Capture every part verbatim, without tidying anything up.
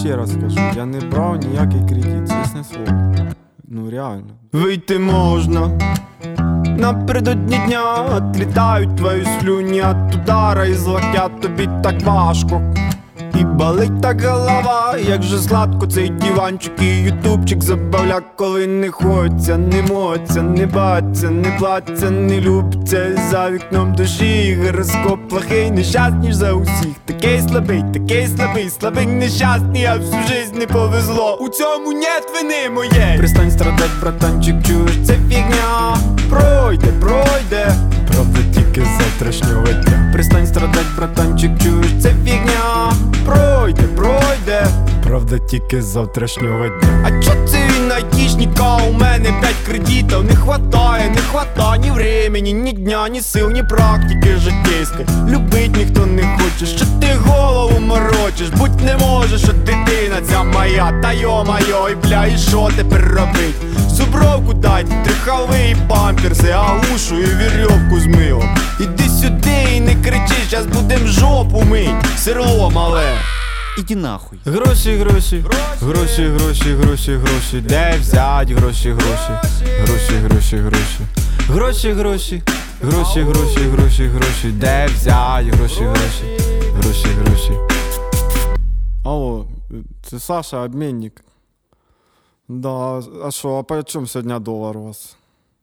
ще раз кажу, я не брав ніякий кредит, чесне слово. Ну реально. Вийти можна напередодні дня, отлітають твої слюні от удара, і злотять тобі так важко. І болить так голова, як же сладко цей диванчик і ютубчик забавляк, коли не хочеться, не моться, не баться, не платься, не любиться. І за вікном душі гороскоп плохий, нещасний за усіх. Такий слабий, такий слабий, слабий, нещасний, а всю жизнь не повезло. У цьому нет вини моєї. Перестань страдать, братанчик, чуєш, це фігня. Пройде, пройде, правда тільки з завтрашнього дня. Перестань страдать, братанчик, чуєш, це фігня. Пройде, пройде, правда тільки з завтрашнього дня. А чо це він айтішника? У мене п'ять кредитів. Не хватає, не хватає ні времени, ні дня, ні сил, ні практики життєйської. Любить ніхто не хоче, що ти голову морочиш. Будь не можеш, що дитина ця моя. Та йо-майо, і бля, і що тепер робить? Зубровку дайте, триховий памперси, агушу і вірьовку з милом. Іди сюди і не кричи, щас будем жопу мить, серло мале. Іди нахуй. Гроші, гроші, гроші, гроші, гроші, гроші. Де взять гроші, гроші, гроші, гроші, гроші. Гроші, гроші, гроші, гроші, гроші, гроші. Де взять гроші, гроші, гроші, гроші. Алло, це Саша, обмінник. Да, а що, а по чому сьогодні долар у вас?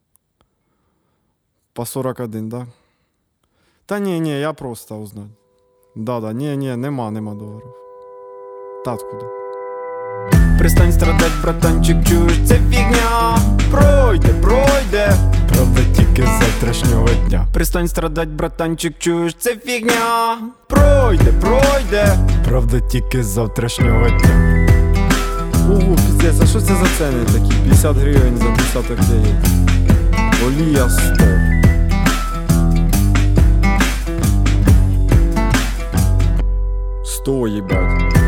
По сорок один, да? Та ні, ні, я просто узнать. Да-да, ні, ні, нема, нема доларів. Та откуда? Перестань страдать, братанчик, чуєш, це фігня. Пройде, пройде, правда тільки з завтрашнього дня. Перестань страдать, братанчик, чуєш, це фігня. Пройде, пройде, правда тільки з завтрашнього дня. Ого, піздець, а що це за ціни такі? п'ятдесят гривень за десяток яєць. Олія сто. сто, їбать.